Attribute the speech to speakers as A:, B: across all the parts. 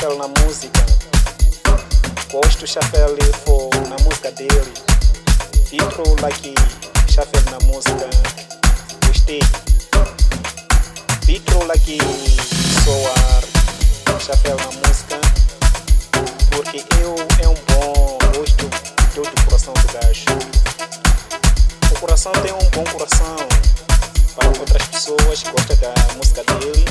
A: Chafel na música. Gosto Chafel na música dele. Intro like Chafel na música. Gostei. Intro like soar Chafel na música. Porque eu é um bom gosto de todo o coração do gajo. O coração tem um bom coração. Para outras pessoas que gostam da música dele.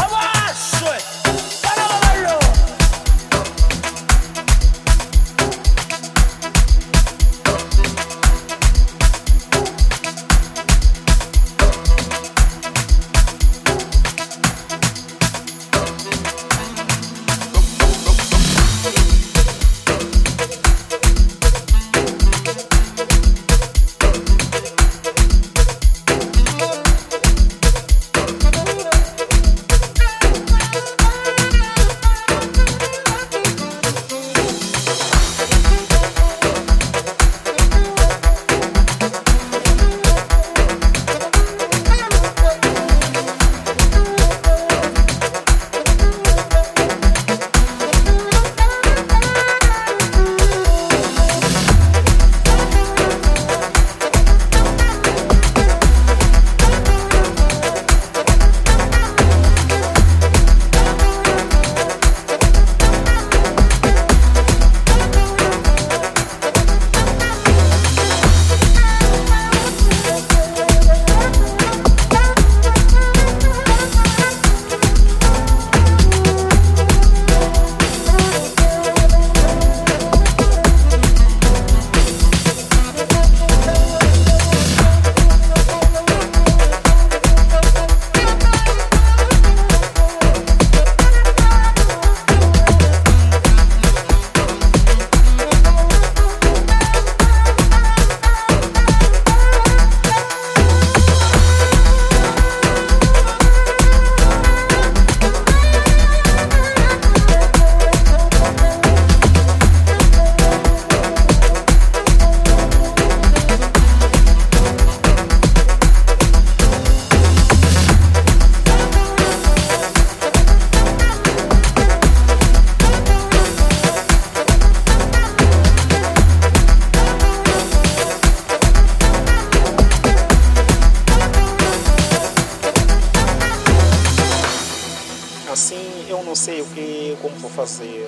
A: Assim eu não sei como vou fazer.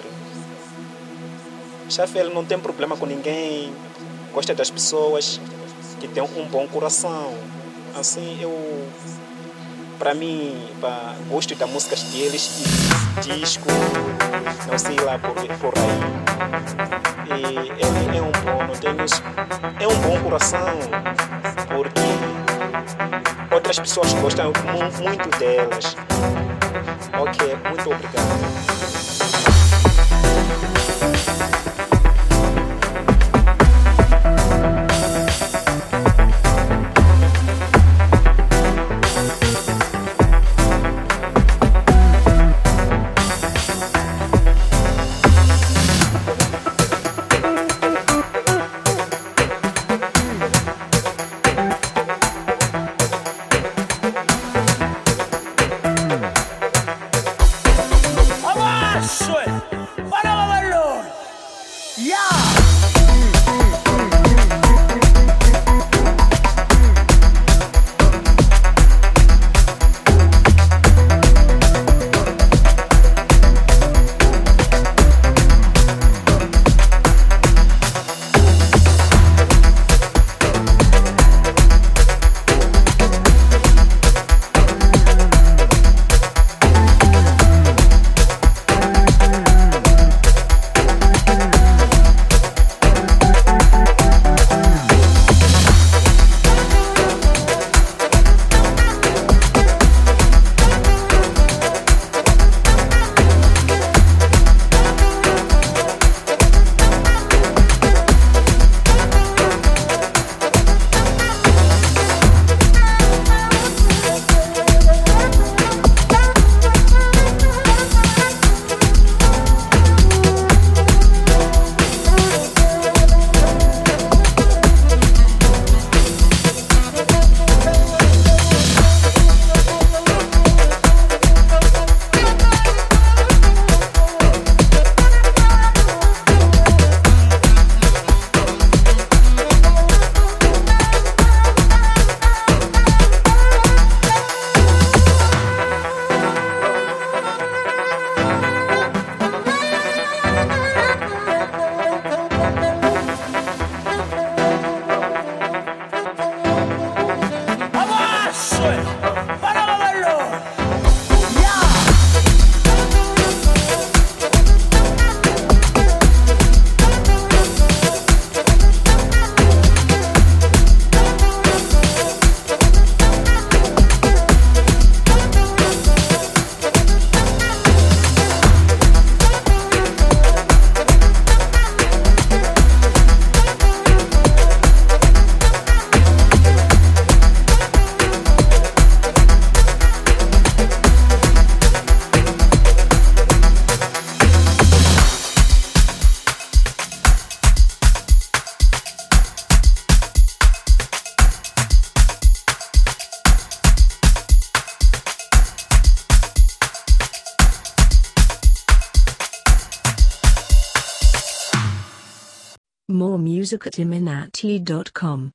A: Chafel não tem problema com ninguém, gosta das pessoas que têm um bom coração. Assim para mim, gosto das músicas deles, disco, não sei lá por aí. E ele é um bom, é um bom coração, porque outras pessoas gostam muito delas. Ok, muito obrigado.
B: music@iminati.com.